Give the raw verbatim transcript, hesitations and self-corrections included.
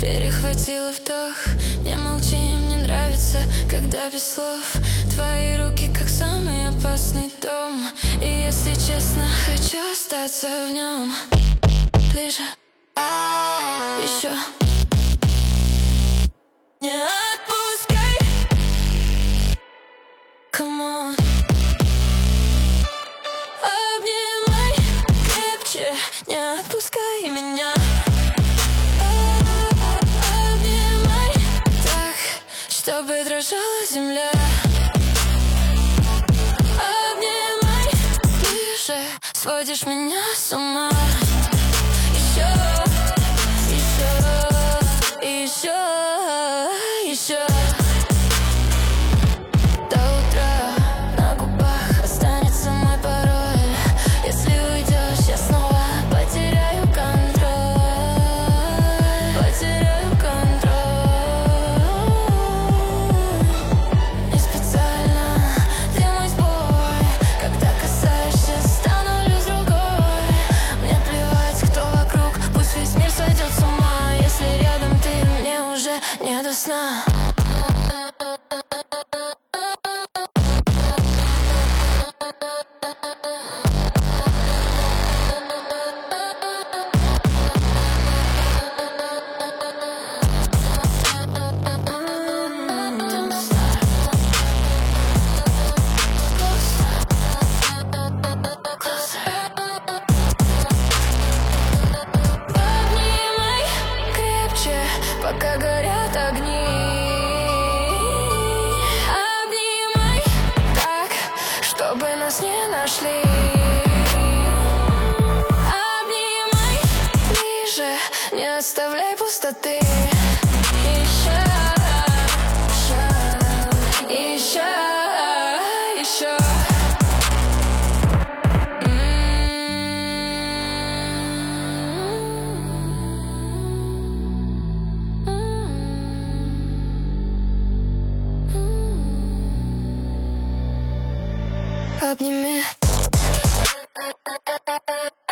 перехватила вдох. Не молчи, мне нравится, когда без слов. Твои руки как самый опасный дом. И если честно, хочу остаться в нем. Ближе, еще. Не отпускай. Come on. Обнимай крепче, не отпускай меня. Обнимай так, чтобы дрожала земля. Обнимай ближе, сводишь меня с ума. Еще, еще, еще, еще. До утра на губах останется мой пароль. Если уйдешь, я снова потеряю контроль. Потеряю контроль. Не специально, ты мой сбой. Когда касаешься, становлюсь другой. Мне плевать, кто вокруг, пусть весь мир сойдет с ума. Если рядом ты, мне уже не до сна. Обнимай крепче, пока горят огни. Обнимай так, чтобы нас не нашли. Обнимай ближе, не оставляй пустоты. Еще, еще, еще, еще. Обними.